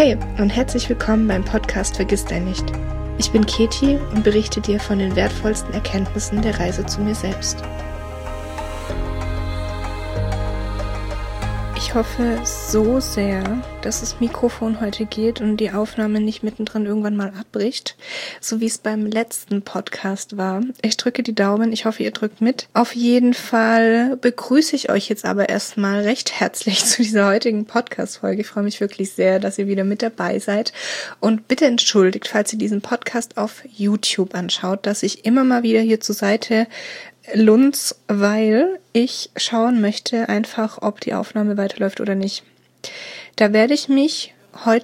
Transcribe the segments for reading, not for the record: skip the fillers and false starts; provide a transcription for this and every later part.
Hey und herzlich willkommen beim Podcast Vergiss dein nicht. Ich bin Keti und berichte dir von den wertvollsten Erkenntnissen der Reise zu mir selbst. Ich hoffe so sehr, dass das Mikrofon heute geht und die Aufnahme nicht mittendrin irgendwann mal abbricht, so wie es beim letzten Podcast war. Ich drücke die Daumen, ich hoffe, ihr drückt mit. Auf jeden Fall begrüße ich euch jetzt aber erstmal recht herzlich zu dieser heutigen Podcast-Folge. Ich freue mich wirklich sehr, dass ihr wieder mit dabei seid. Und bitte entschuldigt, falls ihr diesen Podcast auf YouTube anschaut, dass ich immer mal wieder hier zur Seite lunz, weil ich schauen möchte einfach, ob die Aufnahme weiterläuft oder nicht. Da werde ich mich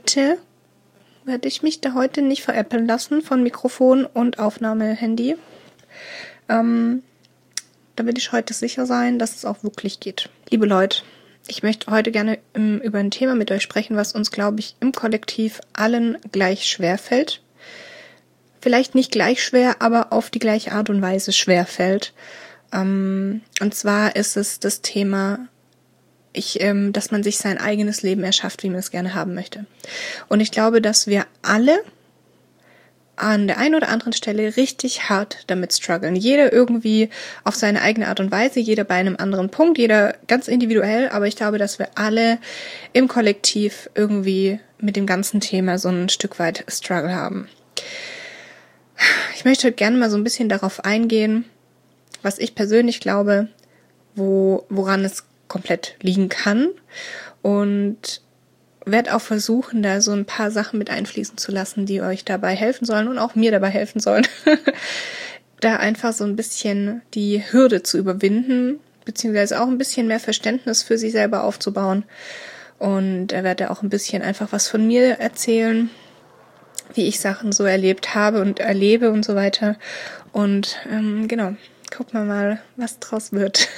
da heute nicht veräppeln lassen von Mikrofon und Aufnahmehandy. Da will ich heute sicher sein, dass es auch wirklich geht. Liebe Leute, ich möchte heute gerne über ein Thema mit euch sprechen, was uns, glaube ich, im Kollektiv allen gleich schwer fällt. Vielleicht nicht gleich schwer, aber auf die gleiche Art und Weise schwer fällt. Und zwar ist es das Thema, dass man sich sein eigenes Leben erschafft, wie man es gerne haben möchte. Und ich glaube, dass wir alle an der einen oder anderen Stelle richtig hart damit strugglen. Jeder irgendwie auf seine eigene Art und Weise, jeder bei einem anderen Punkt, jeder ganz individuell. Aber ich glaube, dass wir alle im Kollektiv irgendwie mit dem ganzen Thema so ein Stück weit Struggle haben. Ich möchte heute gerne mal so ein bisschen darauf eingehen, was ich persönlich glaube, woran es komplett liegen kann, und werde auch versuchen, da so ein paar Sachen mit einfließen zu lassen, die euch dabei helfen sollen und auch mir dabei helfen sollen, da einfach so ein bisschen die Hürde zu überwinden, beziehungsweise auch ein bisschen mehr Verständnis für sich selber aufzubauen. Und er werde auch ein bisschen einfach was von mir erzählen, wie ich Sachen so erlebt habe und erlebe und so weiter. Und genau, gucken wir mal, was draus wird.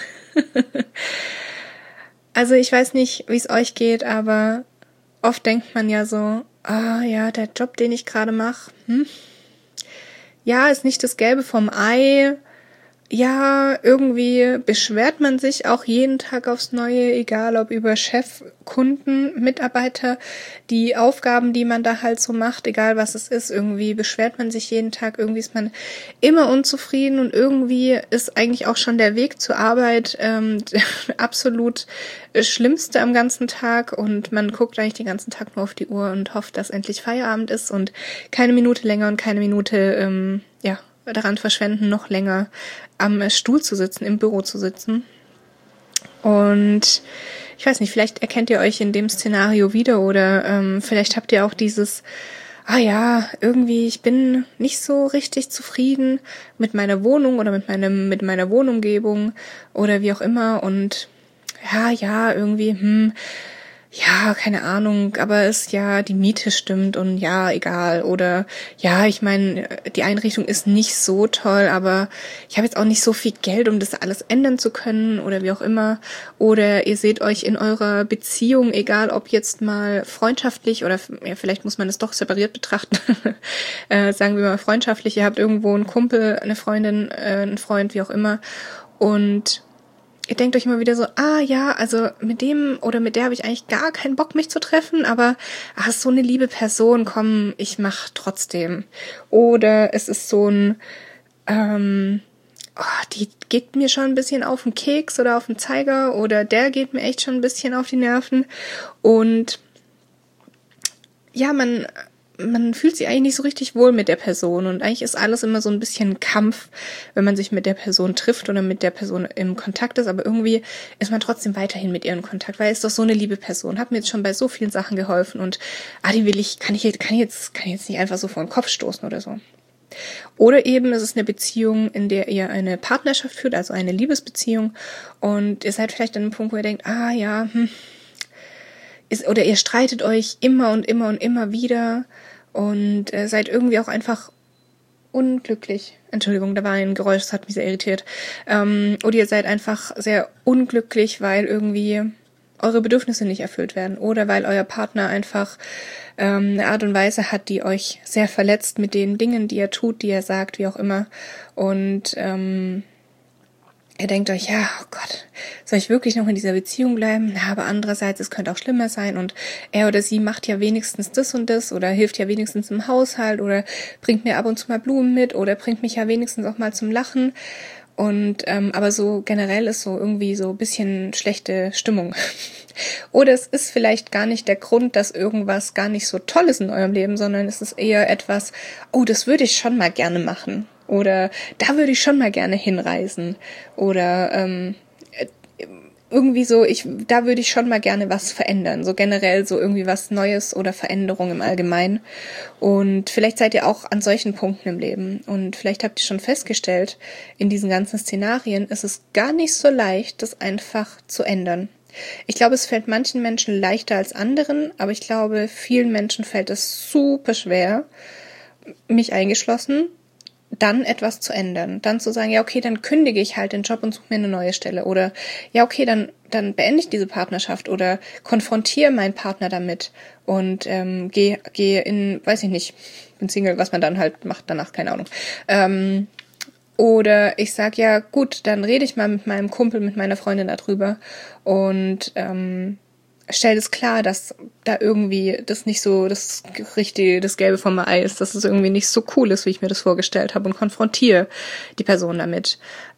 Also ich weiß nicht, wie es euch geht, aber oft denkt man ja so, ja, der Job, den ich gerade mache, ja, ist nicht das Gelbe vom Ei. Ja, irgendwie beschwert man sich auch jeden Tag aufs Neue, egal ob über Chef, Kunden, Mitarbeiter, die Aufgaben, die man da halt so macht, egal was es ist, irgendwie beschwert man sich jeden Tag, irgendwie ist man immer unzufrieden und irgendwie ist eigentlich auch schon der Weg zur Arbeit absolut Schlimmste am ganzen Tag und man guckt eigentlich den ganzen Tag nur auf die Uhr und hofft, dass endlich Feierabend ist und keine Minute länger und keine Minute, daran verschwenden, noch länger am Stuhl zu sitzen, im Büro zu sitzen. Und ich weiß nicht, vielleicht erkennt ihr euch in dem Szenario wieder oder vielleicht habt ihr auch dieses, irgendwie, ich bin nicht so richtig zufrieden mit meiner Wohnung oder mit meiner Wohnumgebung oder wie auch immer und irgendwie, keine Ahnung, aber die Miete stimmt und ja, egal. Oder ja, ich meine, die Einrichtung ist nicht so toll, aber ich habe jetzt auch nicht so viel Geld, um das alles ändern zu können oder wie auch immer. Oder ihr seht euch in eurer Beziehung, egal ob jetzt mal freundschaftlich oder vielleicht muss man es doch separiert betrachten, sagen wir mal freundschaftlich, ihr habt irgendwo einen Kumpel, eine Freundin, einen Freund, wie auch immer und ihr denkt euch immer wieder so, also mit dem oder mit der habe ich eigentlich gar keinen Bock, mich zu treffen, aber ist so eine liebe Person, komm, ich mach trotzdem. Oder es ist so ein, die geht mir schon ein bisschen auf den Keks oder auf den Zeiger oder der geht mir echt schon ein bisschen auf die Nerven. Und ja, man fühlt sich eigentlich nicht so richtig wohl mit der Person und eigentlich ist alles immer so ein bisschen Kampf, wenn man sich mit der Person trifft oder mit der Person im Kontakt ist, aber irgendwie ist man trotzdem weiterhin mit ihr in Kontakt, weil es doch so eine liebe Person, hat mir jetzt schon bei so vielen Sachen geholfen und kann ich jetzt nicht einfach so vor den Kopf stoßen oder so. Oder eben es ist eine Beziehung, in der ihr eine Partnerschaft führt, also eine Liebesbeziehung und ihr seid vielleicht an einem Punkt, wo ihr denkt, oder ihr streitet euch immer und immer und immer wieder und seid irgendwie auch einfach unglücklich. Entschuldigung, da war ein Geräusch, das hat mich sehr irritiert. Oder ihr seid einfach sehr unglücklich, weil irgendwie eure Bedürfnisse nicht erfüllt werden oder weil euer Partner einfach eine Art und Weise hat, die euch sehr verletzt mit den Dingen, die er tut, die er sagt, wie auch immer. Und Ihr denkt euch, ja, oh Gott, soll ich wirklich noch in dieser Beziehung bleiben? Na, aber andererseits, es könnte auch schlimmer sein und er oder sie macht ja wenigstens das und das oder hilft ja wenigstens im Haushalt oder bringt mir ab und zu mal Blumen mit oder bringt mich ja wenigstens auch mal zum Lachen. Und aber so generell ist so irgendwie so ein bisschen schlechte Stimmung. Oder es ist vielleicht gar nicht der Grund, dass irgendwas gar nicht so toll ist in eurem Leben, sondern es ist eher etwas, oh, das würde ich schon mal gerne machen. Oder da würde ich schon mal gerne hinreisen. Oder irgendwie so, da würde ich schon mal gerne was verändern. So generell so irgendwie was Neues oder Veränderung im Allgemeinen. Und vielleicht seid ihr auch an solchen Punkten im Leben. Und vielleicht habt ihr schon festgestellt, in diesen ganzen Szenarien ist es gar nicht so leicht, das einfach zu ändern. Ich glaube, es fällt manchen Menschen leichter als anderen, aber ich glaube, vielen Menschen fällt es super schwer, mich eingeschlossen, dann etwas zu ändern. Dann zu sagen, ja okay, dann kündige ich halt den Job und suche mir eine neue Stelle. Oder ja okay, dann beende ich diese Partnerschaft oder konfrontiere meinen Partner damit und gehe in, weiß ich nicht, bin Single, was man dann halt macht danach, keine Ahnung. Oder ich sag, ja gut, dann rede ich mal mit meinem Kumpel, mit meiner Freundin darüber und stell es klar, dass da irgendwie das nicht so das Gelbe vom Ei ist, dass es irgendwie nicht so cool ist, wie ich mir das vorgestellt habe und konfrontiere die Person damit.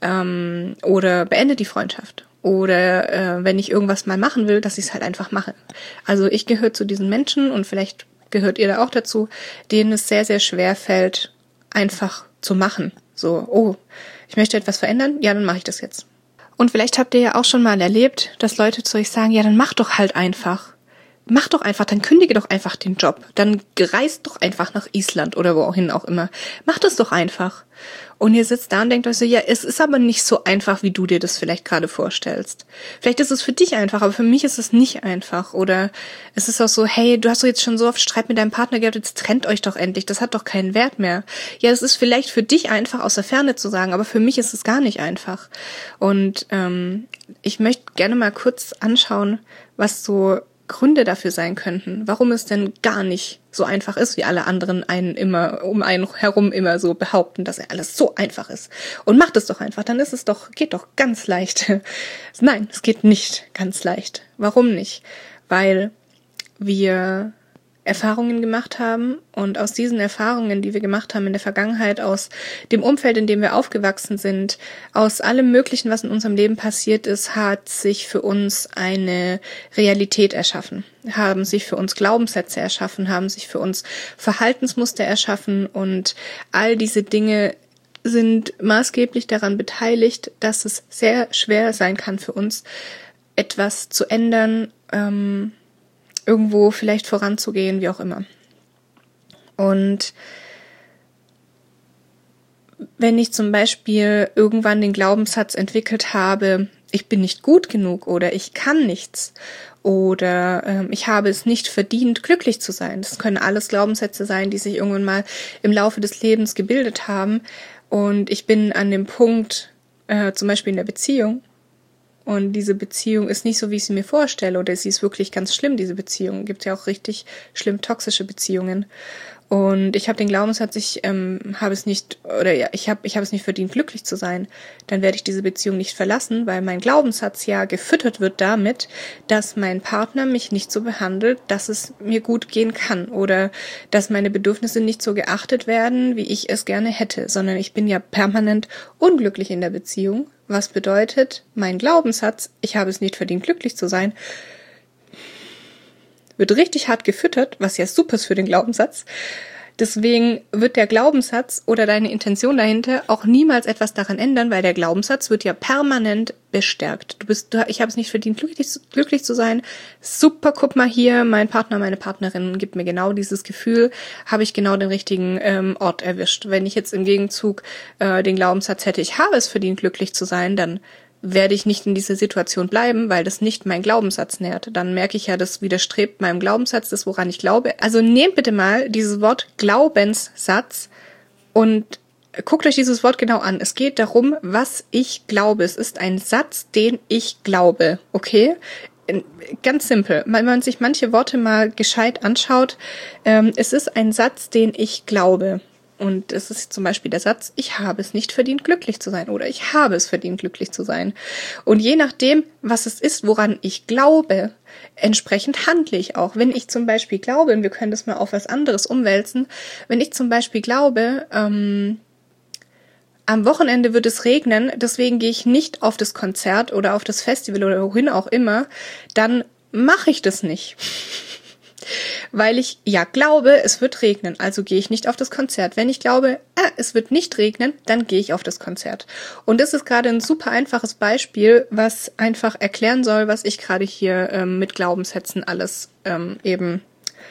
Oder beende die Freundschaft. Oder wenn ich irgendwas mal machen will, dass ich es halt einfach mache. Also ich gehöre zu diesen Menschen und vielleicht gehört ihr da auch dazu, denen es sehr, sehr schwer fällt, einfach zu machen. So, oh, ich möchte etwas verändern, ja, dann mache ich das jetzt. Und vielleicht habt ihr ja auch schon mal erlebt, dass Leute zu euch sagen, ja, dann mach doch halt einfach. Mach doch einfach, dann kündige doch einfach den Job. Dann reist doch einfach nach Island oder wohin auch immer. Mach das doch einfach. Und ihr sitzt da und denkt euch so, ja, es ist aber nicht so einfach, wie du dir das vielleicht gerade vorstellst. Vielleicht ist es für dich einfach, aber für mich ist es nicht einfach. Oder es ist auch so, hey, du hast doch jetzt schon so oft Streit mit deinem Partner gehabt, jetzt trennt euch doch endlich, das hat doch keinen Wert mehr. Ja, es ist vielleicht für dich einfach aus der Ferne zu sagen, aber für mich ist es gar nicht einfach. Und ich möchte gerne mal kurz anschauen, was so Gründe dafür sein könnten, warum es denn gar nicht so einfach ist, wie alle anderen einen immer um einen herum immer so behaupten, dass alles so einfach ist. Und macht es doch einfach, dann ist es doch, geht doch ganz leicht. Nein, es geht nicht ganz leicht. Warum nicht? Weil wir Erfahrungen gemacht haben und aus diesen Erfahrungen, die wir gemacht haben in der Vergangenheit, aus dem Umfeld, in dem wir aufgewachsen sind, aus allem Möglichen, was in unserem Leben passiert ist, hat sich für uns eine Realität erschaffen, haben sich für uns Glaubenssätze erschaffen, haben sich für uns Verhaltensmuster erschaffen und all diese Dinge sind maßgeblich daran beteiligt, dass es sehr schwer sein kann für uns, etwas zu ändern, irgendwo vielleicht voranzugehen, wie auch immer. Und wenn ich zum Beispiel irgendwann den Glaubenssatz entwickelt habe, ich bin nicht gut genug oder ich kann nichts oder ich habe es nicht verdient, glücklich zu sein. Das können alles Glaubenssätze sein, die sich irgendwann mal im Laufe des Lebens gebildet haben. Und ich bin an dem Punkt, zum Beispiel in der Beziehung, und diese Beziehung ist nicht so, wie ich sie mir vorstelle, oder sie ist wirklich ganz schlimm, diese Beziehung. Gibt ja auch richtig schlimm toxische Beziehungen. Und ich habe den Glaubenssatz, ich habe es nicht, oder ja, ich habe es nicht verdient, glücklich zu sein. Dann werde ich diese Beziehung nicht verlassen, weil mein Glaubenssatz ja gefüttert wird damit, dass mein Partner mich nicht so behandelt, dass es mir gut gehen kann oder dass meine Bedürfnisse nicht so geachtet werden, wie ich es gerne hätte, sondern ich bin ja permanent unglücklich in der Beziehung. Was bedeutet, mein Glaubenssatz, ich habe es nicht verdient, glücklich zu sein, wird richtig hart gefüttert, was ja super ist für den Glaubenssatz. Deswegen wird der Glaubenssatz oder deine Intention dahinter auch niemals etwas daran ändern, weil der Glaubenssatz wird ja permanent bestärkt. Ich habe es nicht verdient, glücklich zu sein. Super, guck mal hier, mein Partner, meine Partnerin gibt mir genau dieses Gefühl, habe ich genau den richtigen Ort erwischt. Wenn ich jetzt im Gegenzug den Glaubenssatz hätte, ich habe es verdient, glücklich zu sein, dann werde ich nicht in dieser Situation bleiben, weil das nicht mein Glaubenssatz nährt. Dann merke ich ja, das widerstrebt meinem Glaubenssatz, das woran ich glaube. Also nehmt bitte mal dieses Wort Glaubenssatz und guckt euch dieses Wort genau an. Es geht darum, was ich glaube. Es ist ein Satz, den ich glaube. Okay? Ganz simpel. Wenn man sich manche Worte mal gescheit anschaut, es ist ein Satz, den ich glaube. Und das ist zum Beispiel der Satz, ich habe es nicht verdient, glücklich zu sein oder ich habe es verdient, glücklich zu sein. Und je nachdem, was es ist, woran ich glaube, entsprechend handle ich auch. Wenn ich zum Beispiel glaube, und wir können das mal auf was anderes umwälzen, wenn ich zum Beispiel glaube, am Wochenende wird es regnen, deswegen gehe ich nicht auf das Konzert oder auf das Festival oder wohin auch immer, dann mache ich das nicht. Weil ich ja glaube, es wird regnen, also gehe ich nicht auf das Konzert. Wenn ich glaube, es wird nicht regnen, dann gehe ich auf das Konzert. Und das ist gerade ein super einfaches Beispiel, was einfach erklären soll, was ich gerade hier mit Glaubenssätzen alles eben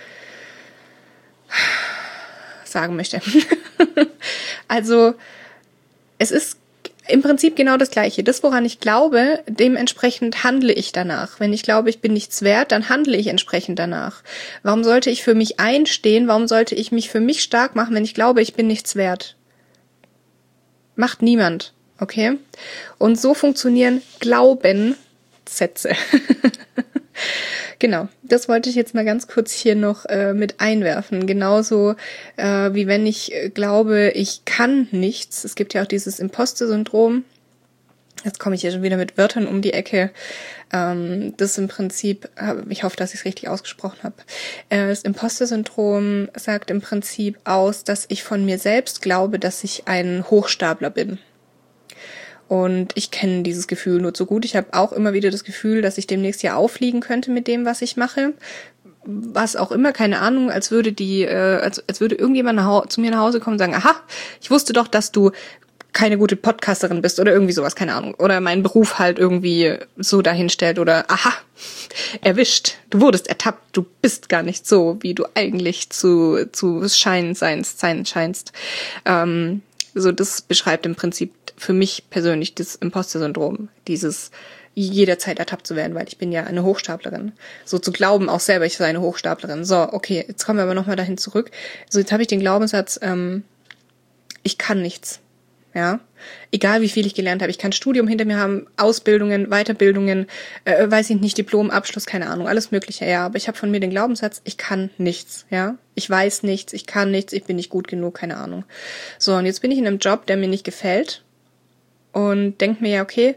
sagen möchte. Also es ist im Prinzip genau das Gleiche. Das, woran ich glaube, dementsprechend handle ich danach. Wenn ich glaube, ich bin nichts wert, dann handle ich entsprechend danach. Warum sollte ich für mich einstehen? Warum sollte ich mich für mich stark machen, wenn ich glaube, ich bin nichts wert? Macht niemand, okay? Und so funktionieren Glaubenssätze. Genau, das wollte ich jetzt mal ganz kurz hier noch mit einwerfen. Genauso wie wenn ich glaube, ich kann nichts. Es gibt ja auch dieses Imposter-Syndrom. Jetzt komme ich hier schon wieder mit Wörtern um die Ecke. Das im Prinzip, ich hoffe, dass ich es richtig ausgesprochen habe. Das Imposter-Syndrom sagt im Prinzip aus, dass ich von mir selbst glaube, dass ich ein Hochstapler bin. Und ich kenne dieses Gefühl nur zu gut. Ich habe auch immer wieder das Gefühl, dass ich demnächst ja auffliegen könnte mit dem, was ich mache. Was auch immer, keine Ahnung, als würde als würde irgendjemand zu mir nach Hause kommen und sagen, aha, ich wusste doch, dass du keine gute Podcasterin bist oder irgendwie sowas, keine Ahnung. Oder meinen Beruf halt irgendwie so dahinstellt oder aha, erwischt, du wurdest ertappt, du bist gar nicht so, wie du eigentlich zu sein scheinst. So, das beschreibt im Prinzip für mich persönlich das Imposter-Syndrom, dieses jederzeit ertappt zu werden, weil ich bin ja eine Hochstaplerin. So zu glauben auch selber, ich sei eine Hochstaplerin. So, okay, jetzt kommen wir aber nochmal dahin zurück. So, jetzt habe ich den Glaubenssatz, ich kann nichts. Ja, egal wie viel ich gelernt habe. Ich kann Studium hinter mir haben, Ausbildungen, Weiterbildungen, weiß ich nicht, Diplom, Abschluss, keine Ahnung, alles Mögliche, ja. Aber ich habe von mir den Glaubenssatz, ich kann nichts, ja. Ich weiß nichts, ich kann nichts, ich bin nicht gut genug, keine Ahnung. So, und jetzt bin ich in einem Job, der mir nicht gefällt und denke mir ja, okay,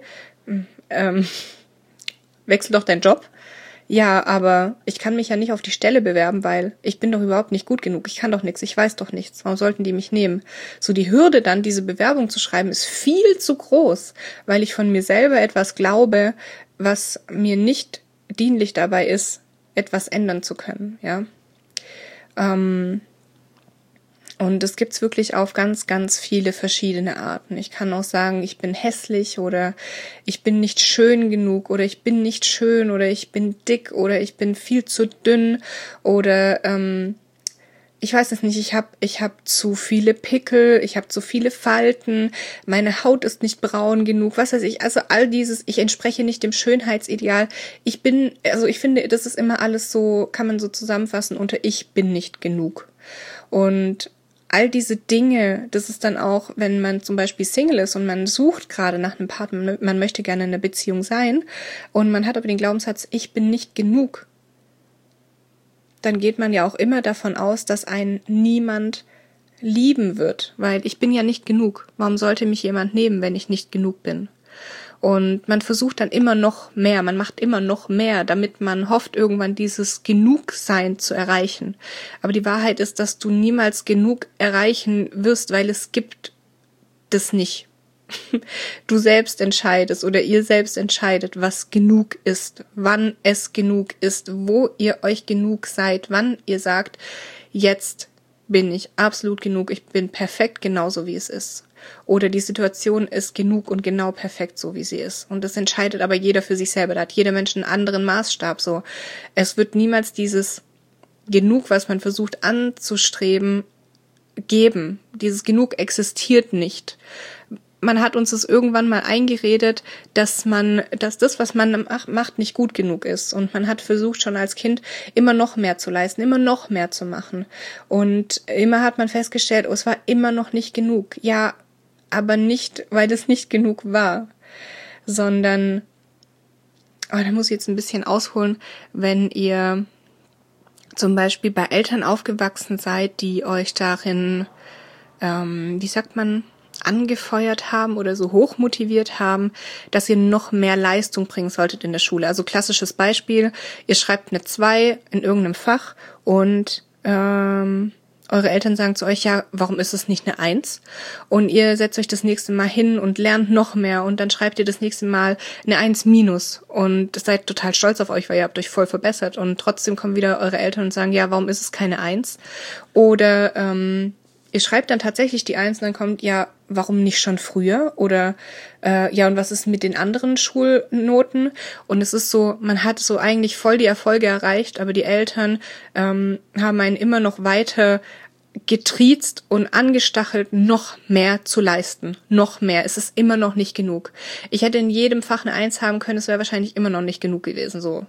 wechsel doch deinen Job. Ja, aber ich kann mich ja nicht auf die Stelle bewerben, weil ich bin doch überhaupt nicht gut genug. Ich kann doch nichts, ich weiß doch nichts. Warum sollten die mich nehmen? So, die Hürde dann, diese Bewerbung zu schreiben, ist viel zu groß, weil ich von mir selber etwas glaube, was mir nicht dienlich dabei ist, etwas ändern zu können, ja. Und das gibt's wirklich auf ganz, ganz viele verschiedene Arten. Ich kann auch sagen, ich bin hässlich oder ich bin nicht schön genug oder ich bin nicht schön oder ich bin dick oder ich bin viel zu dünn oder ich weiß es nicht, ich hab zu viele Pickel, ich habe zu viele Falten, meine Haut ist nicht braun genug, was weiß ich. Also all dieses, ich entspreche nicht dem Schönheitsideal. Ich finde, das ist immer alles so, kann man so zusammenfassen unter ich bin nicht genug. Und all diese Dinge, das ist dann auch, wenn man zum Beispiel Single ist und man sucht gerade nach einem Partner, man möchte gerne in einer Beziehung sein und man hat aber den Glaubenssatz, ich bin nicht genug, dann geht man ja auch immer davon aus, dass einen niemand lieben wird, weil ich bin ja nicht genug. Warum sollte mich jemand nehmen, wenn ich nicht genug bin? Und man versucht dann immer noch mehr, man macht immer noch mehr, damit man hofft, irgendwann dieses Genugsein zu erreichen. Aber die Wahrheit ist, dass du niemals genug erreichen wirst, weil es gibt das nicht. Du selbst entscheidest oder ihr selbst entscheidet, was genug ist, wann es genug ist, wo ihr euch genug seid, wann ihr sagt, jetzt bin ich absolut genug, ich bin perfekt genauso, wie es ist. Oder die Situation ist genug und genau perfekt, so wie sie ist. Und das entscheidet aber jeder für sich selber. Da hat jeder Mensch einen anderen Maßstab. So, es wird niemals dieses Genug, was man versucht anzustreben, geben. Dieses Genug existiert nicht. Man hat uns das irgendwann mal eingeredet, dass das, was man macht, nicht gut genug ist. Und man hat versucht, schon als Kind immer noch mehr zu leisten, immer noch mehr zu machen. Und immer hat man festgestellt, oh, es war immer noch nicht genug. Ja, aber nicht, weil es nicht genug war, sondern, da muss ich jetzt ein bisschen ausholen, wenn ihr zum Beispiel bei Eltern aufgewachsen seid, die euch darin wie sagt man, angefeuert haben oder so hoch motiviert haben, dass ihr noch mehr Leistung bringen solltet in der Schule. Also klassisches Beispiel, ihr schreibt eine 2 in irgendeinem Fach und eure Eltern sagen zu euch, ja, warum ist es nicht eine 1? Und ihr setzt euch das nächste Mal hin und lernt noch mehr und dann schreibt ihr das nächste Mal eine 1 minus und seid total stolz auf euch, weil ihr habt euch voll verbessert und trotzdem kommen wieder eure Eltern und sagen, ja, warum ist es keine 1? Oder ihr schreibt dann tatsächlich die 1 und dann kommt, ja, warum nicht schon früher? Oder ja, und was ist mit den anderen Schulnoten? Und es ist so, man hat so eigentlich voll die Erfolge erreicht, aber die Eltern haben einen immer noch weiter getriezt und angestachelt, noch mehr zu leisten. Noch mehr. Es ist immer noch nicht genug. Ich hätte in jedem Fach eine 1 haben können, es wäre wahrscheinlich immer noch nicht genug gewesen. So.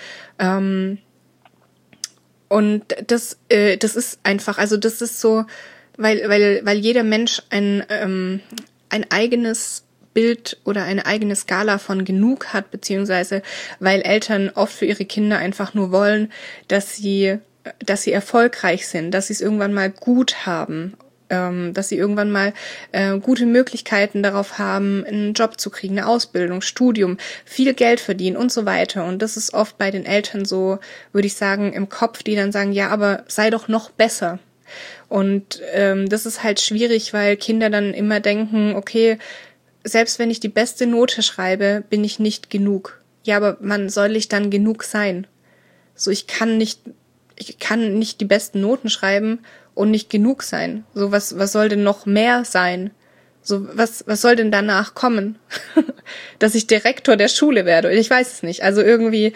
Und das ist einfach, also das ist so, weil jeder Mensch ein eigenes Bild oder eine eigene Skala von genug hat, beziehungsweise weil Eltern oft für ihre Kinder einfach nur wollen, dass sie erfolgreich sind, dass sie es irgendwann mal gut haben, dass sie irgendwann mal gute Möglichkeiten darauf haben, einen Job zu kriegen, eine Ausbildung, Studium, viel Geld verdienen und so weiter. Und das ist oft bei den Eltern so, würde ich sagen, im Kopf, die dann sagen, ja, aber sei doch noch besser. Und das ist halt schwierig, weil Kinder dann immer denken, okay, selbst wenn ich die beste Note schreibe, bin ich nicht genug. Ja, aber wann soll ich dann genug sein? So, ich kann nicht die besten Noten schreiben und nicht genug sein. So, was soll denn noch mehr sein? So, was soll denn danach kommen? Dass ich Direktor der Schule werde? Ich weiß es nicht. Also irgendwie,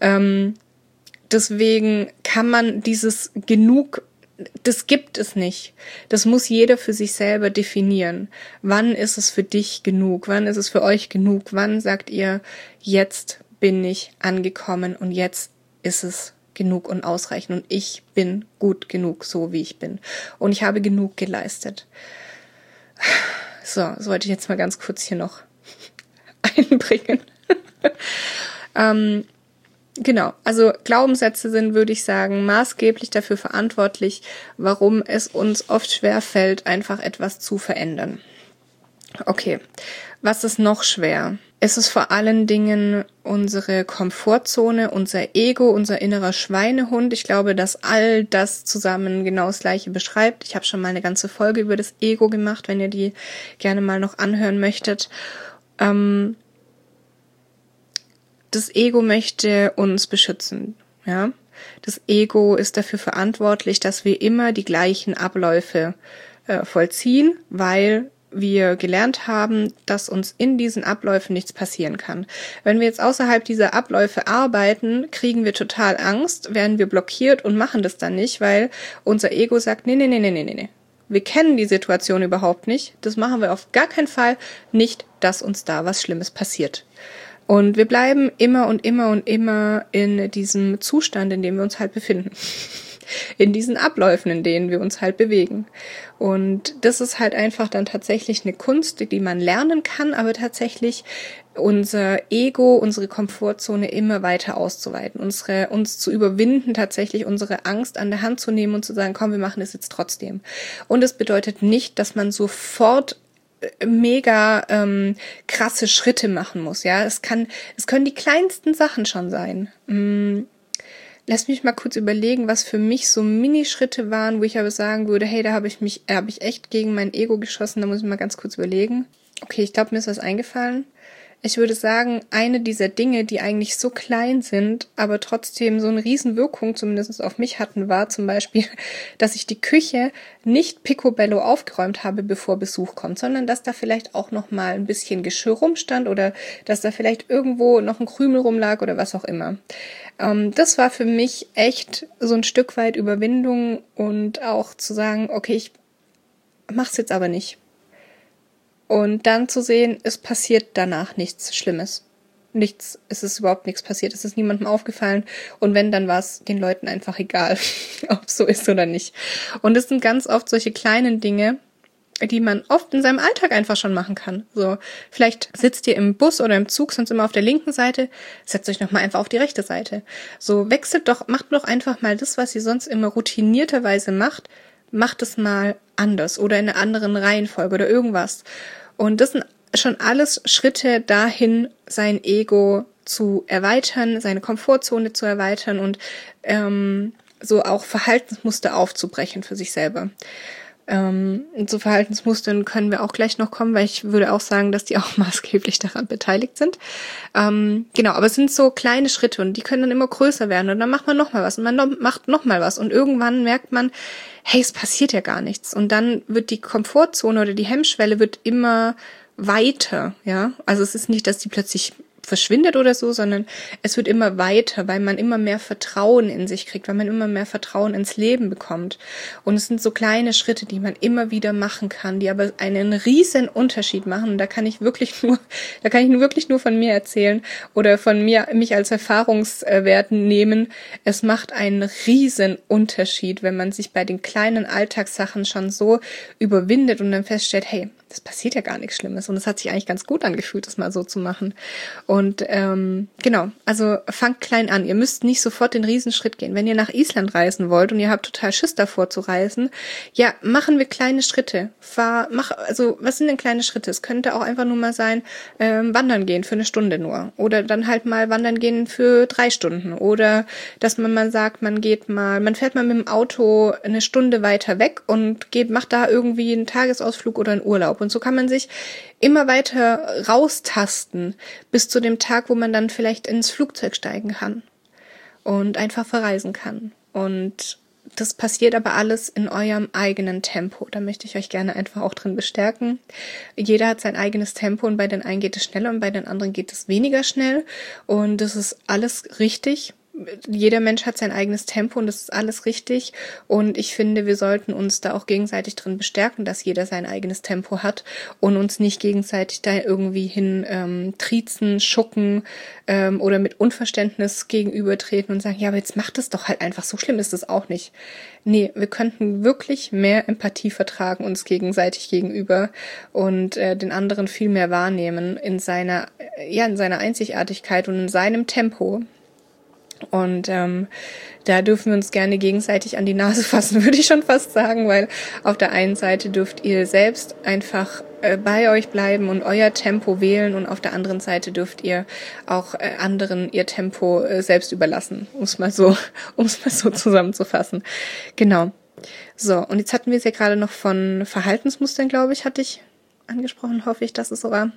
deswegen kann man dieses Genug, das gibt es nicht. Das muss jeder für sich selber definieren. Wann ist es für dich genug? Wann ist es für euch genug? Wann sagt ihr, jetzt bin ich angekommen und jetzt ist es genug und ausreichend und ich bin gut genug, so wie ich bin. Und ich habe genug geleistet. So, das wollte ich jetzt mal ganz kurz hier noch einbringen. Genau, also Glaubenssätze sind, würde ich sagen, maßgeblich dafür verantwortlich, warum es uns oft schwerfällt, einfach etwas zu verändern. Okay, was ist noch schwer? Es ist vor allen Dingen unsere Komfortzone, unser Ego, unser innerer Schweinehund. Ich glaube, dass all das zusammen genau das Gleiche beschreibt. Ich habe schon mal eine ganze Folge über das Ego gemacht, wenn ihr die gerne mal noch anhören möchtet. Das Ego möchte uns beschützen, ja. Das Ego ist dafür verantwortlich, dass wir immer die gleichen Abläufe vollziehen, weil wir gelernt haben, dass uns in diesen Abläufen nichts passieren kann. Wenn wir jetzt außerhalb dieser Abläufe arbeiten, kriegen wir total Angst, werden wir blockiert und machen das dann nicht, weil unser Ego sagt, nee. Wir kennen die Situation überhaupt nicht. Das machen wir auf gar keinen Fall nicht, dass uns da was Schlimmes passiert. Und wir bleiben immer in diesem Zustand, in dem wir uns halt befinden. In diesen Abläufen, in denen wir uns halt bewegen. Und das ist halt einfach dann tatsächlich eine Kunst, die man lernen kann, aber tatsächlich unser Ego, unsere Komfortzone immer weiter auszuweiten, uns zu überwinden, tatsächlich unsere Angst an der Hand zu nehmen und zu sagen, komm, wir machen das jetzt trotzdem. Und es bedeutet nicht, dass man sofort mega krasse Schritte machen muss, ja. Es können die kleinsten Sachen schon sein. Lass mich mal kurz überlegen, was für mich so Minischritte waren, wo ich aber sagen würde, hey, da habe ich echt gegen mein Ego geschossen, da muss ich mal ganz kurz überlegen. Okay, ich glaube, mir ist was eingefallen. Ich würde sagen, eine dieser Dinge, die eigentlich so klein sind, aber trotzdem so eine Riesenwirkung zumindest auf mich hatten, war zum Beispiel, dass ich die Küche nicht picobello aufgeräumt habe, bevor Besuch kommt, sondern dass da vielleicht auch noch mal ein bisschen Geschirr rumstand oder dass da vielleicht irgendwo noch ein Krümel rumlag oder was auch immer. Das war für mich echt so ein Stück weit Überwindung und auch zu sagen, okay, ich mach's jetzt aber nicht. Und dann zu sehen, es passiert danach nichts Schlimmes. Es ist überhaupt nichts passiert, es ist niemandem aufgefallen. Und wenn, dann war es den Leuten einfach egal, ob es so ist oder nicht. Und es sind ganz oft solche kleinen Dinge, die man oft in seinem Alltag einfach schon machen kann. So, vielleicht sitzt ihr im Bus oder im Zug, sonst immer auf der linken Seite, setzt euch nochmal einfach auf die rechte Seite. So, macht doch einfach mal das, was ihr sonst immer routinierterweise macht mach das mal anders oder in einer anderen Reihenfolge oder irgendwas. Und das sind schon alles Schritte dahin, sein Ego zu erweitern, seine Komfortzone zu erweitern und so auch Verhaltensmuster aufzubrechen für sich selber. Zu Verhaltensmustern können wir auch gleich noch kommen, weil ich würde auch sagen, dass die auch maßgeblich daran beteiligt sind. Genau, aber es sind so kleine Schritte und die können dann immer größer werden und dann macht man nochmal was und man macht nochmal was und irgendwann merkt man, hey, es passiert ja gar nichts und dann wird die Komfortzone oder die Hemmschwelle wird immer weiter, ja. Also es ist nicht, dass die plötzlich verschwindet oder so, sondern es wird immer weiter, weil man immer mehr Vertrauen in sich kriegt, weil man immer mehr Vertrauen ins Leben bekommt. Und es sind so kleine Schritte, die man immer wieder machen kann, die aber einen riesen Unterschied machen. Und da kann ich wirklich nur von mir erzählen oder von mich als Erfahrungswert nehmen. Es macht einen riesen Unterschied, wenn man sich bei den kleinen Alltagssachen schon so überwindet und dann feststellt, hey, das passiert ja gar nichts Schlimmes und es hat sich eigentlich ganz gut angefühlt, das mal so zu machen. Und genau, also fangt klein an. Ihr müsst nicht sofort den Riesenschritt gehen. Wenn ihr nach Island reisen wollt und ihr habt total Schiss davor zu reisen, ja, machen wir kleine Schritte. Also was sind denn kleine Schritte? Es könnte auch einfach nur mal sein, wandern gehen für eine Stunde nur. Oder dann halt mal wandern gehen für 3 Stunden. Oder dass man mal sagt, man fährt mal mit dem Auto eine Stunde weiter weg und macht da irgendwie einen Tagesausflug oder einen Urlaub. Und so kann man sich immer weiter raustasten bis zu dem Tag, wo man dann vielleicht ins Flugzeug steigen kann und einfach verreisen kann. Und das passiert aber alles in eurem eigenen Tempo. Da möchte ich euch gerne einfach auch drin bestärken. Jeder hat sein eigenes Tempo und bei den einen geht es schneller und bei den anderen geht es weniger schnell. Und das ist alles richtig. Jeder Mensch hat sein eigenes Tempo und das ist alles richtig und ich finde, wir sollten uns da auch gegenseitig drin bestärken, dass jeder sein eigenes Tempo hat und uns nicht gegenseitig da irgendwie hin triezen, schucken oder mit Unverständnis gegenübertreten und sagen, ja, aber jetzt macht es doch halt einfach, so schlimm ist es auch nicht. Nee, wir könnten wirklich mehr Empathie vertragen uns gegenseitig gegenüber und den anderen viel mehr wahrnehmen in seiner Einzigartigkeit und in seinem Tempo. Und da dürfen wir uns gerne gegenseitig an die Nase fassen, würde ich schon fast sagen, weil auf der einen Seite dürft ihr selbst einfach bei euch bleiben und euer Tempo wählen und auf der anderen Seite dürft ihr auch anderen ihr Tempo selbst überlassen, um es mal so zusammenzufassen. Genau. So, und jetzt hatten wir es ja gerade noch von Verhaltensmustern, glaube ich, hatte ich angesprochen, hoffe ich, dass es so war.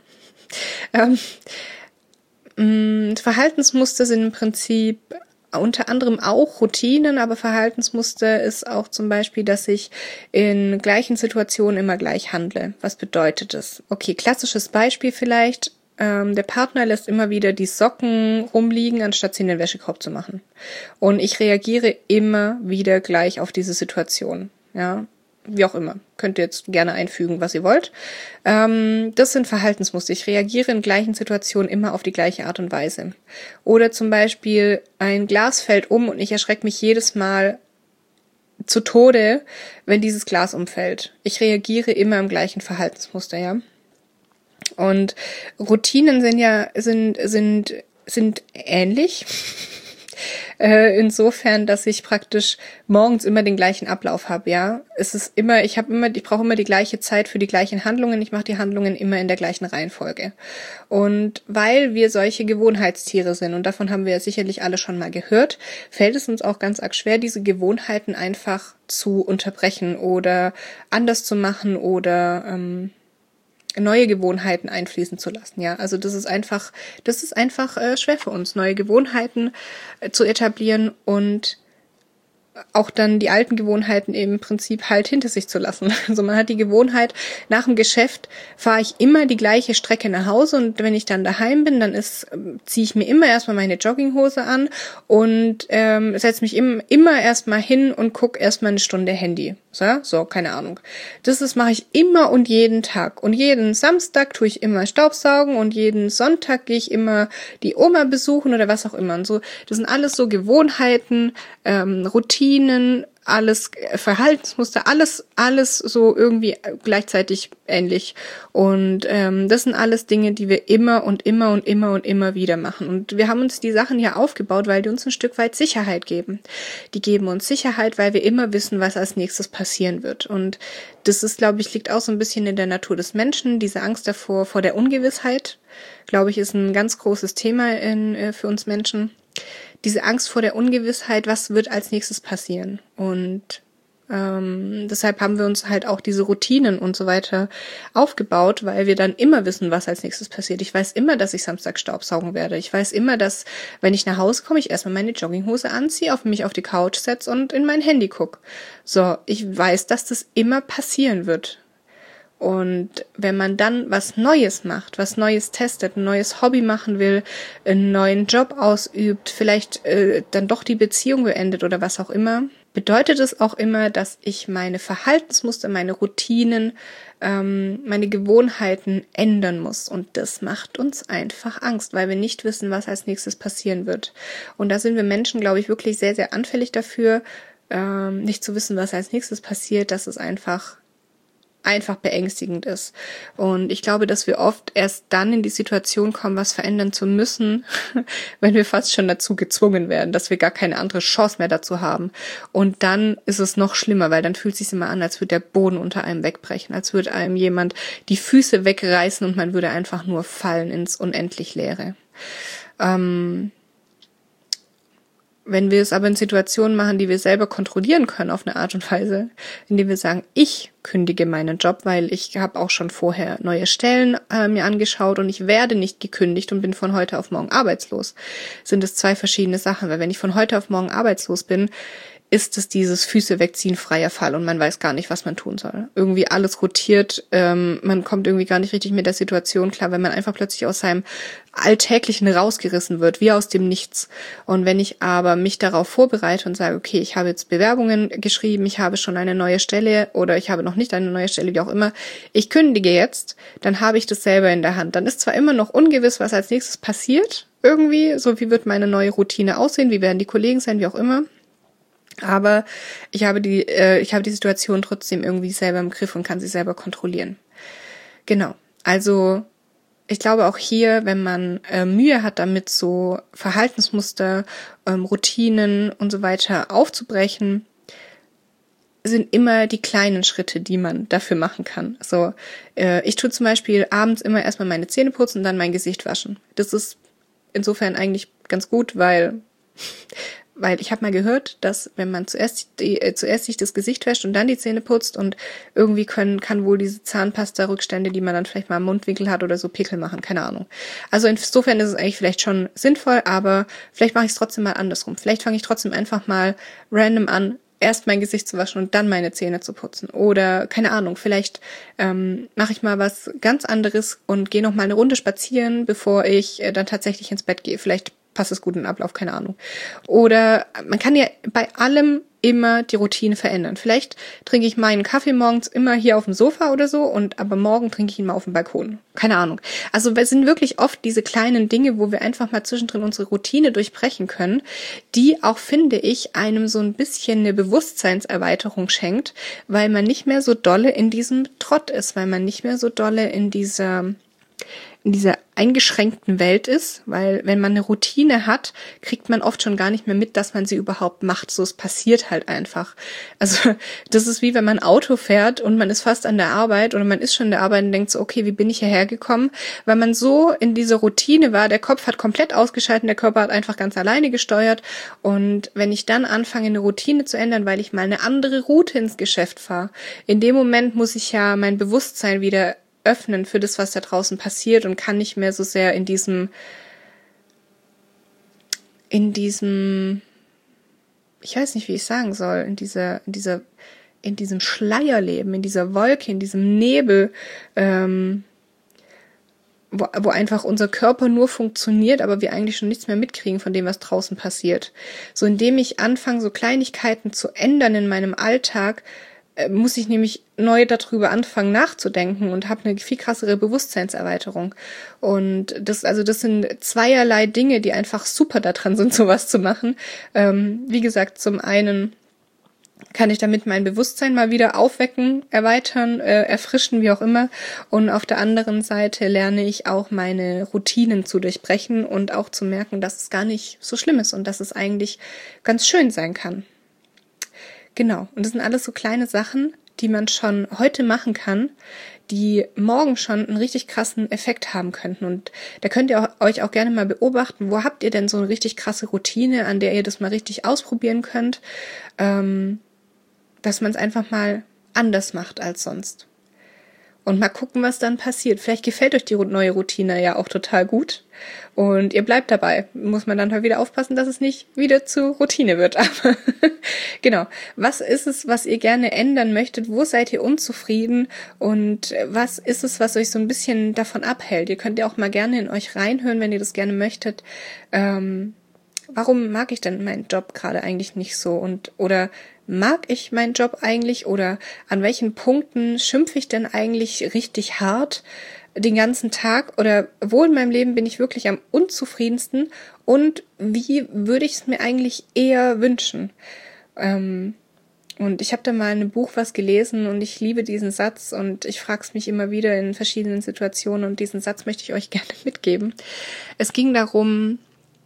Verhaltensmuster sind im Prinzip unter anderem auch Routinen, aber Verhaltensmuster ist auch zum Beispiel, dass ich in gleichen Situationen immer gleich handle. Was bedeutet das? Okay, klassisches Beispiel vielleicht. Der Partner lässt immer wieder die Socken rumliegen, anstatt sie in den Wäschekorb zu machen. Und ich reagiere immer wieder gleich auf diese Situation. Ja, wie auch immer. Könnt ihr jetzt gerne einfügen, was ihr wollt. Das sind Verhaltensmuster. Ich reagiere in gleichen Situationen immer auf die gleiche Art und Weise. Oder zum Beispiel ein Glas fällt um und ich erschrecke mich jedes Mal zu Tode, wenn dieses Glas umfällt. Ich reagiere immer im gleichen Verhaltensmuster, ja. Und Routinen sind ähnlich. Insofern, dass ich praktisch morgens immer den gleichen Ablauf habe, ja. Ich brauche immer die gleiche Zeit für die gleichen Handlungen, ich mache die Handlungen immer in der gleichen Reihenfolge. Und weil wir solche Gewohnheitstiere sind, und davon haben wir ja sicherlich alle schon mal gehört, fällt es uns auch ganz arg schwer, diese Gewohnheiten einfach zu unterbrechen oder anders zu machen oder neue Gewohnheiten einfließen zu lassen, ja. Also das ist einfach schwer für uns, neue Gewohnheiten zu etablieren und auch dann die alten Gewohnheiten im Prinzip halt hinter sich zu lassen. Also man hat die Gewohnheit, nach dem Geschäft fahre ich immer die gleiche Strecke nach Hause und wenn ich dann daheim bin, dann ziehe ich mir immer erstmal meine Jogginghose an und setze mich immer erstmal hin und gucke erstmal eine Stunde Handy. So, keine Ahnung. Mache ich immer und jeden Tag. Und jeden Samstag tue ich immer Staubsaugen und jeden Sonntag gehe ich immer die Oma besuchen oder was auch immer. Und so, das sind alles so Gewohnheiten, Routinen, alles Verhaltensmuster, alles so irgendwie gleichzeitig ähnlich. Und das sind alles Dinge, die wir immer und immer und immer und immer wieder machen. Und wir haben uns die Sachen ja aufgebaut, weil die uns ein Stück weit Sicherheit geben. Die geben uns Sicherheit, weil wir immer wissen, was als nächstes passieren wird. Und das ist, glaube ich, liegt auch so ein bisschen in der Natur des Menschen. Diese Angst davor, vor der Ungewissheit, glaube ich, ist ein ganz großes Thema für uns Menschen. Diese Angst vor der Ungewissheit, was wird als nächstes passieren. Und deshalb haben wir uns halt auch diese Routinen und so weiter aufgebaut, weil wir dann immer wissen, was als nächstes passiert. Ich weiß immer, dass ich Samstag staubsaugen werde. Ich weiß immer, dass, wenn ich nach Hause komme, ich erstmal meine Jogginghose anziehe, mich auf die Couch setze und in mein Handy gucke. So, ich weiß, dass das immer passieren wird. Und wenn man dann was Neues macht, was Neues testet, ein neues Hobby machen will, einen neuen Job ausübt, vielleicht dann doch die Beziehung beendet oder was auch immer, bedeutet es auch immer, dass ich meine Verhaltensmuster, meine Routinen, meine Gewohnheiten ändern muss. Und das macht uns einfach Angst, weil wir nicht wissen, was als nächstes passieren wird. Und da sind wir Menschen, glaube ich, wirklich sehr, sehr anfällig dafür, nicht zu wissen, was als nächstes passiert, dass es einfach beängstigend ist. Und ich glaube, dass wir oft erst dann in die Situation kommen, was verändern zu müssen, wenn wir fast schon dazu gezwungen werden, dass wir gar keine andere Chance mehr dazu haben. Und dann ist es noch schlimmer, weil dann fühlt es sich immer an, als würde der Boden unter einem wegbrechen, als würde einem jemand die Füße wegreißen und man würde einfach nur fallen ins unendlich Leere. Wenn wir es aber in Situationen machen, die wir selber kontrollieren können auf eine Art und Weise, indem wir sagen, ich kündige meinen Job, weil ich habe auch schon vorher neue Stellen mir angeschaut und ich werde nicht gekündigt und bin von heute auf morgen arbeitslos, sind es zwei verschiedene Sachen. Weil wenn ich von heute auf morgen arbeitslos bin, ist es dieses Füße wegziehen freier Fall und man weiß gar nicht, was man tun soll. Irgendwie alles rotiert, man kommt irgendwie gar nicht richtig mit der Situation klar, wenn man einfach plötzlich aus seinem Alltäglichen rausgerissen wird, wie aus dem Nichts. Und wenn ich aber mich darauf vorbereite und sage, okay, ich habe jetzt Bewerbungen geschrieben, ich habe schon eine neue Stelle oder ich habe noch nicht eine neue Stelle, wie auch immer, ich kündige jetzt, dann habe ich das selber in der Hand. Dann ist zwar immer noch ungewiss, was als nächstes passiert, irgendwie, so wie wird meine neue Routine aussehen, wie werden die Kollegen sein, wie auch immer. Aber ich habe die Situation trotzdem irgendwie selber im Griff und kann sie selber kontrollieren. Genau. Also ich glaube auch hier, wenn man Mühe hat damit, so Verhaltensmuster, Routinen und so weiter aufzubrechen, sind immer die kleinen Schritte, die man dafür machen kann. Also ich tue zum Beispiel abends immer erstmal meine Zähne putzen und dann mein Gesicht waschen. Das ist insofern eigentlich ganz gut, weil ich habe mal gehört, dass wenn man zuerst sich das Gesicht wäscht und dann die Zähne putzt und irgendwie kann wohl diese Zahnpasta-Rückstände, die man dann vielleicht mal im Mundwinkel hat oder so, Pickel machen, keine Ahnung. Also insofern ist es eigentlich vielleicht schon sinnvoll, aber vielleicht mache ich es trotzdem mal andersrum. Vielleicht fange ich trotzdem einfach mal random an, erst mein Gesicht zu waschen und dann meine Zähne zu putzen. Oder, keine Ahnung, vielleicht mache ich mal was ganz anderes und gehe noch mal eine Runde spazieren, bevor ich dann tatsächlich ins Bett gehe. Vielleicht passt es gut in den Ablauf, keine Ahnung. Oder man kann ja bei allem immer die Routine verändern. Vielleicht trinke ich meinen Kaffee morgens immer hier auf dem Sofa oder so, aber morgen trinke ich ihn mal auf dem Balkon. Keine Ahnung. Also es sind wirklich oft diese kleinen Dinge, wo wir einfach mal zwischendrin unsere Routine durchbrechen können, die auch, finde ich, einem so ein bisschen eine Bewusstseinserweiterung schenkt, weil man nicht mehr so dolle in diesem Trott ist, weil man nicht mehr so dolle in dieser eingeschränkten Welt ist, weil wenn man eine Routine hat, kriegt man oft schon gar nicht mehr mit, dass man sie überhaupt macht. So, es passiert halt einfach. Also das ist wie wenn man Auto fährt und man ist fast an der Arbeit oder man ist schon in der Arbeit und denkt so, okay, wie bin ich hierher gekommen? Weil man so in dieser Routine war, der Kopf hat komplett ausgeschaltet, der Körper hat einfach ganz alleine gesteuert. Und wenn ich dann anfange, eine Routine zu ändern, weil ich mal eine andere Route ins Geschäft fahre, in dem Moment muss ich ja mein Bewusstsein wieder öffnen für das, was da draußen passiert und kann nicht mehr so sehr in diesem, ich weiß nicht, wie ich sagen soll, in diesem Schleier leben, in dieser Wolke, in diesem Nebel, wo einfach unser Körper nur funktioniert, aber wir eigentlich schon nichts mehr mitkriegen von dem, was draußen passiert. So, indem ich anfange, so Kleinigkeiten zu ändern in meinem Alltag, muss ich nämlich neu darüber anfangen nachzudenken und habe eine viel krassere Bewusstseinserweiterung. Und das sind zweierlei Dinge, die einfach super daran sind, sowas zu machen. Wie gesagt, zum einen kann ich damit mein Bewusstsein mal wieder aufwecken, erweitern, erfrischen, wie auch immer. Und auf der anderen Seite lerne ich auch meine Routinen zu durchbrechen und auch zu merken, dass es gar nicht so schlimm ist und dass es eigentlich ganz schön sein kann. Genau, und das sind alles so kleine Sachen, die man schon heute machen kann, die morgen schon einen richtig krassen Effekt haben könnten. Und da könnt ihr euch auch gerne mal beobachten, wo habt ihr denn so eine richtig krasse Routine, an der ihr das mal richtig ausprobieren könnt, dass man es einfach mal anders macht als sonst. Und mal gucken, was dann passiert. Vielleicht gefällt euch die neue Routine ja auch total gut und ihr bleibt dabei. Muss man dann halt wieder aufpassen, dass es nicht wieder zu Routine wird. Aber genau, was ist es, was ihr gerne ändern möchtet? Wo seid ihr unzufrieden? Und was ist es, was euch so ein bisschen davon abhält? Ihr könnt ja auch mal gerne in euch reinhören, wenn ihr das gerne möchtet. Warum mag ich denn meinen Job gerade eigentlich nicht so? Oder mag ich meinen Job eigentlich? Oder an welchen Punkten schimpfe ich denn eigentlich richtig hart den ganzen Tag? Oder wo in meinem Leben bin ich wirklich am unzufriedensten? Und wie würde ich es mir eigentlich eher wünschen? Und ich habe da mal in einem Buch was gelesen und ich liebe diesen Satz und ich frage es mich immer wieder in verschiedenen Situationen und diesen Satz möchte ich euch gerne mitgeben. Es ging darum,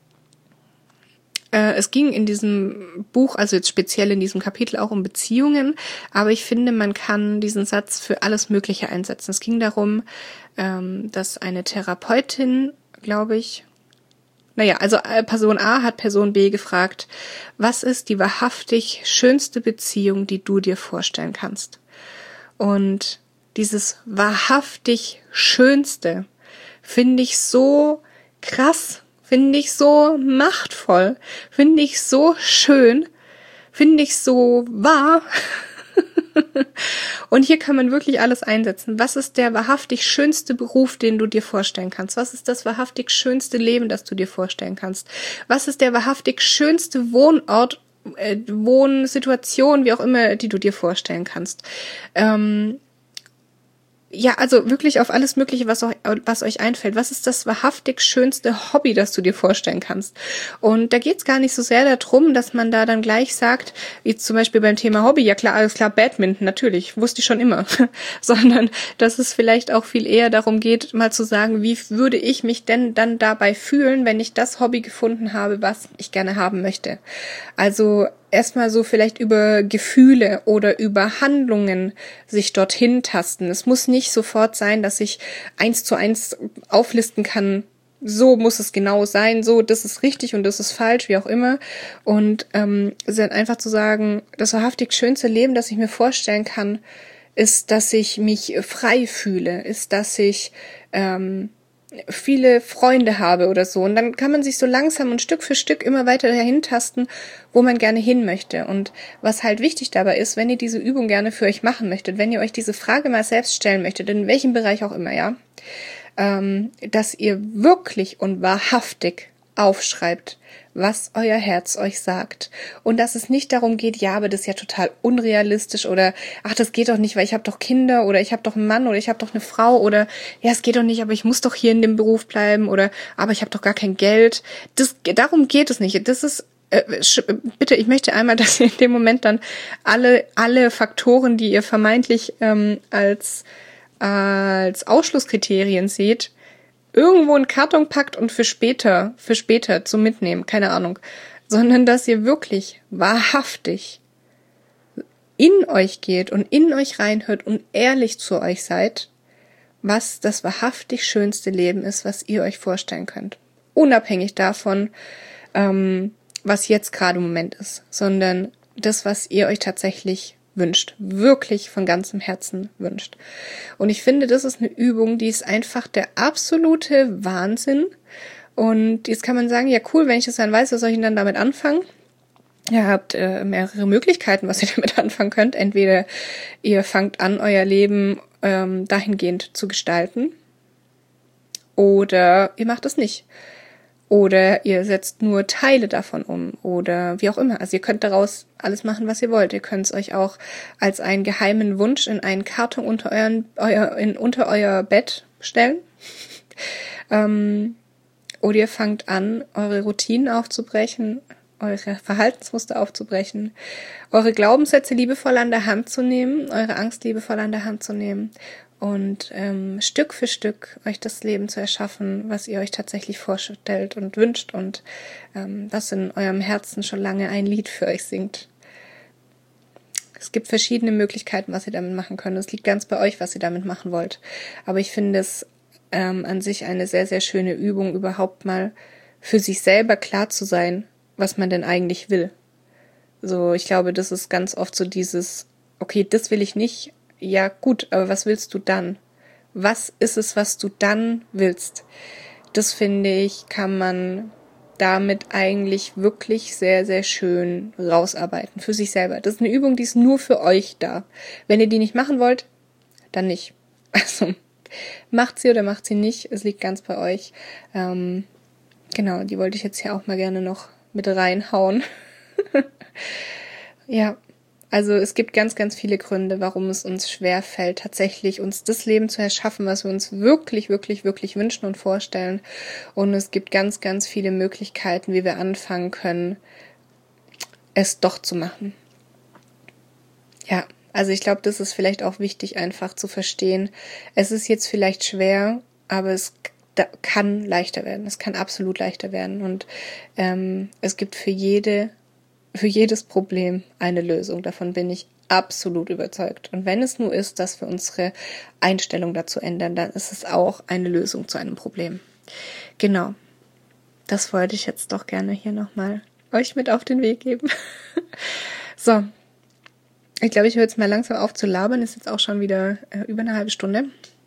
es ging in diesem Buch, also jetzt speziell in diesem Kapitel auch um Beziehungen, aber ich finde, man kann diesen Satz für alles Mögliche einsetzen. Es ging darum, dass eine Therapeutin, glaube ich, also Person A hat Person B gefragt, was ist die wahrhaftig schönste Beziehung, die du dir vorstellen kannst? Und dieses wahrhaftig Schönste finde ich so krass, finde ich so machtvoll, finde ich so schön, finde ich so wahr. Und hier kann man wirklich alles einsetzen. Was ist der wahrhaftig schönste Beruf, den du dir vorstellen kannst? Was ist das wahrhaftig schönste Leben, das du dir vorstellen kannst? Was ist der wahrhaftig schönste Wohnort, Wohnsituation, wie auch immer, die du dir vorstellen kannst? Ja, also wirklich auf alles Mögliche, was euch einfällt. Was ist das wahrhaftig schönste Hobby, das du dir vorstellen kannst? Und da geht's gar nicht so sehr darum, dass man da dann gleich sagt, wie zum Beispiel beim Thema Hobby, ja klar, alles klar, Badminton, natürlich, wusste ich schon immer. Sondern, dass es vielleicht auch viel eher darum geht, mal zu sagen, wie würde ich mich denn dann dabei fühlen, wenn ich das Hobby gefunden habe, was ich gerne haben möchte. Also erstmal so vielleicht über Gefühle oder über Handlungen sich dorthin tasten. Es muss nicht sofort sein, dass ich 1:1 auflisten kann, so muss es genau sein, so, das ist richtig und das ist falsch, wie auch immer. Und einfach zu sagen, das wahrhaftig schönste Leben, das ich mir vorstellen kann, ist, dass ich mich frei fühle, ist, dass ich viele Freunde habe oder so. Und dann kann man sich so langsam und Stück für Stück immer weiter dahin tasten, wo man gerne hin möchte. Und was halt wichtig dabei ist, wenn ihr diese Übung gerne für euch machen möchtet, wenn ihr euch diese Frage mal selbst stellen möchtet, in welchem Bereich auch immer, ja, dass ihr wirklich und wahrhaftig aufschreibt, was euer Herz euch sagt. Und dass es nicht darum geht, ja, aber das ist ja total unrealistisch oder ach, das geht doch nicht, weil ich habe doch Kinder oder ich habe doch einen Mann oder ich habe doch eine Frau oder ja, es geht doch nicht, aber ich muss doch hier in dem Beruf bleiben oder aber ich habe doch gar kein Geld. Darum geht es nicht. Das ist bitte, ich möchte einmal, dass ihr in dem Moment dann alle Faktoren, die ihr vermeintlich als Ausschlusskriterien seht, irgendwo in Karton packt und für später zum Mitnehmen, keine Ahnung, sondern dass ihr wirklich wahrhaftig in euch geht und in euch reinhört und ehrlich zu euch seid, was das wahrhaftig schönste Leben ist, was ihr euch vorstellen könnt. Unabhängig davon, was jetzt gerade im Moment ist, sondern das, was ihr euch tatsächlich wünscht, wirklich von ganzem Herzen wünscht. Und ich finde, das ist eine Übung, die ist einfach der absolute Wahnsinn. Und jetzt kann man sagen, ja cool, wenn ich das dann weiß, was soll ich denn dann damit anfangen? Ihr habt mehrere Möglichkeiten, was ihr damit anfangen könnt. Entweder ihr fangt an, euer Leben dahingehend zu gestalten, oder ihr macht es nicht. Oder ihr setzt nur Teile davon um oder wie auch immer. Also ihr könnt daraus alles machen, was ihr wollt. Ihr könnt es euch auch als einen geheimen Wunsch in einen Karton unter euer Bett stellen. Oder ihr fangt an, eure Routinen aufzubrechen eure Verhaltensmuster aufzubrechen, eure Glaubenssätze liebevoll an der Hand zu nehmen, eure Angst liebevoll an der Hand zu nehmen und Stück für Stück euch das Leben zu erschaffen, was ihr euch tatsächlich vorstellt und wünscht und was in eurem Herzen schon lange ein Lied für euch singt. Es gibt verschiedene Möglichkeiten, was ihr damit machen könnt. Es liegt ganz bei euch, was ihr damit machen wollt. Aber ich finde es an sich eine sehr, sehr schöne Übung, überhaupt mal für sich selber klar zu sein, was man denn eigentlich will. So, ich glaube, das ist ganz oft so dieses, okay, das will ich nicht. Ja, gut, aber was willst du dann? Was ist es, was du dann willst? Das, finde ich, kann man damit eigentlich wirklich sehr, sehr schön rausarbeiten für sich selber. Das ist eine Übung, die ist nur für euch da. Wenn ihr die nicht machen wollt, dann nicht. Also macht sie oder macht sie nicht. Es liegt ganz bei euch. Genau, die wollte ich jetzt hier auch mal gerne noch mit reinhauen. Ja, also es gibt ganz, ganz viele Gründe, warum es uns schwerfällt, tatsächlich uns das Leben zu erschaffen, was wir uns wirklich, wirklich, wirklich wünschen und vorstellen. Und es gibt ganz, ganz viele Möglichkeiten, wie wir anfangen können, es doch zu machen. Ja, also ich glaube, das ist vielleicht auch wichtig, einfach zu verstehen. Es ist jetzt vielleicht schwer, aber es kann leichter werden. Es kann absolut leichter werden. Und es gibt für jedes Problem eine Lösung. Davon bin ich absolut überzeugt. Und wenn es nur ist, dass wir unsere Einstellung dazu ändern, dann ist es auch eine Lösung zu einem Problem. Genau. Das wollte ich jetzt doch gerne hier nochmal euch mit auf den Weg geben. So. Ich glaube, ich höre jetzt mal langsam auf zu labern. Ist jetzt auch schon wieder über eine halbe Stunde.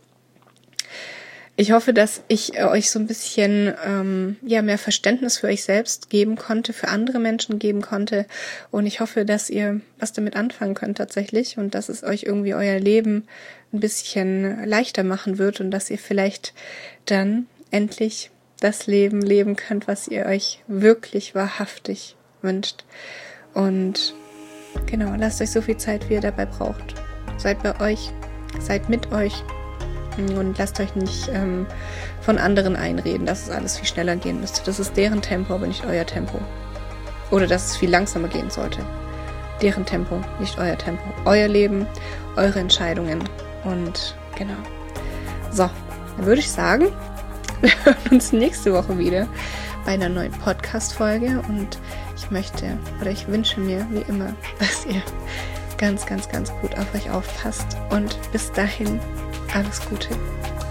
Ich hoffe, dass ich euch so ein bisschen mehr Verständnis für euch selbst geben konnte, für andere Menschen geben konnte. Und ich hoffe, dass ihr was damit anfangen könnt tatsächlich und dass es euch irgendwie euer Leben ein bisschen leichter machen wird und dass ihr vielleicht dann endlich das Leben leben könnt, was ihr euch wirklich wahrhaftig wünscht. Und genau, lasst euch so viel Zeit, wie ihr dabei braucht. Seid bei euch, seid mit euch. Und lasst euch nicht von anderen einreden, dass es alles viel schneller gehen müsste. Das ist deren Tempo, aber nicht euer Tempo. Oder dass es viel langsamer gehen sollte. Deren Tempo, nicht euer Tempo. Euer Leben, eure Entscheidungen. Und genau. So, dann würde ich sagen, wir hören uns nächste Woche wieder bei einer neuen Podcast-Folge. Und ich wünsche mir, wie immer, dass ihr ganz, ganz, ganz gut auf euch aufpasst. Und bis dahin, alles Gute.